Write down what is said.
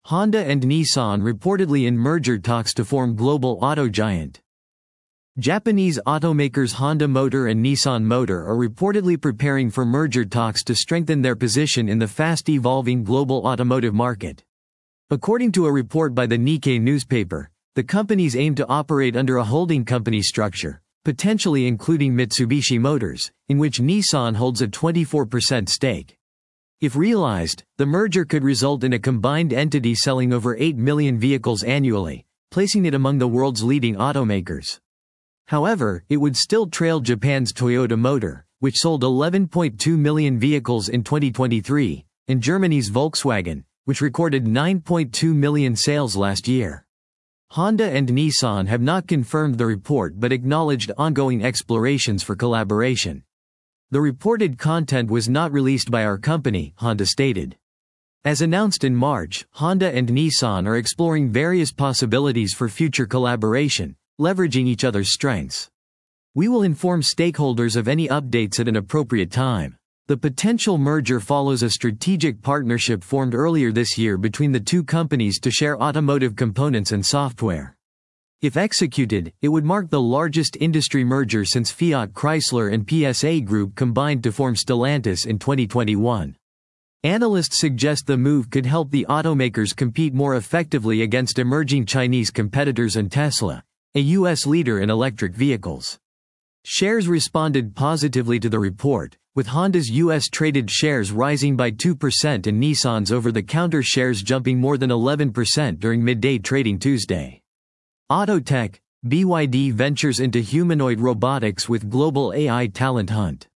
Honda and Nissan reportedly in merger talks to form global auto giant. Japanese automakers Honda Motor and Nissan Motor are reportedly preparing for merger talks to strengthen their position in the fast-evolving global automotive market. According to a report by the Nikkei newspaper, the companies aim to operate under a holding company structure, potentially including Mitsubishi Motors, in which Nissan holds a 24% stake. If realized, the merger could result in a combined entity selling over 8 million vehicles annually, placing it among the world's leading automakers. However, it would still trail Japan's Toyota Motor, which sold 11.2 million vehicles in 2023, and Germany's Volkswagen, which recorded 9.2 million sales last year. Honda and Nissan have not confirmed the report but acknowledged ongoing explorations for collaboration. The reported content was not released by our company, Honda stated. As announced in March, Honda and Nissan are exploring various possibilities for future collaboration, leveraging each other's strengths. We will inform stakeholders of any updates at an appropriate time. The potential merger follows a strategic partnership formed earlier this year between the two companies to share automotive components and software. If executed, it would mark the largest industry merger since Fiat Chrysler and PSA Group combined to form Stellantis in 2021. Analysts suggest the move could help the automakers compete more effectively against emerging Chinese competitors and Tesla, a U.S. leader in electric vehicles. Shares responded positively to the report, with Honda's U.S.-traded shares rising by 2% and Nissan's over-the-counter shares jumping more than 11% during midday trading Tuesday. Autotech, BYD ventures into humanoid robotics with global AI talent hunt.